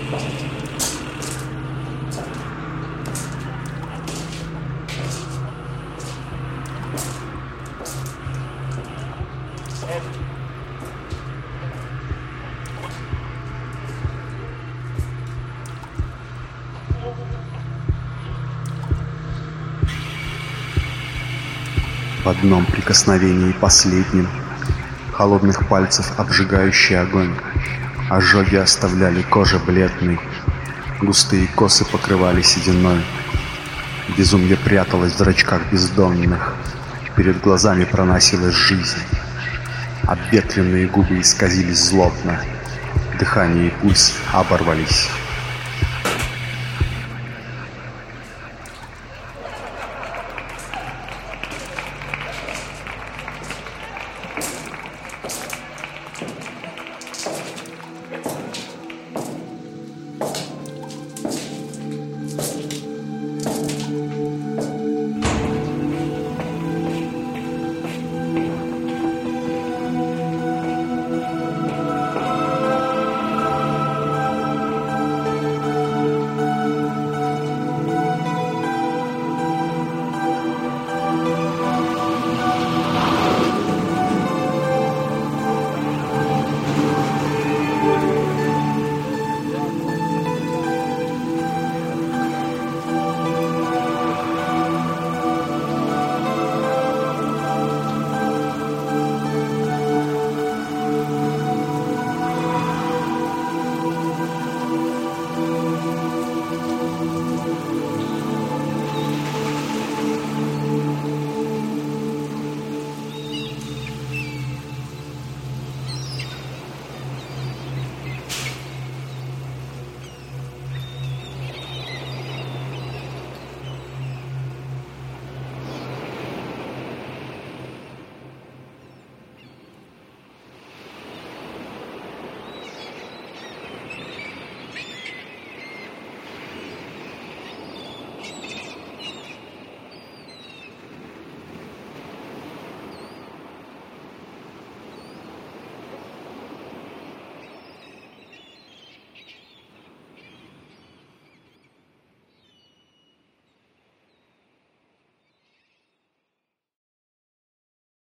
В одном прикосновении последнем холодных пальцев обжигающий огонь. Ожоги оставляли кожу бледной, густые косы покрывали сединой. Безумье пряталось в зрачках бездонных, перед глазами проносилась жизнь. Обветренные губы исказились злобно, дыхание и пульс оборвались.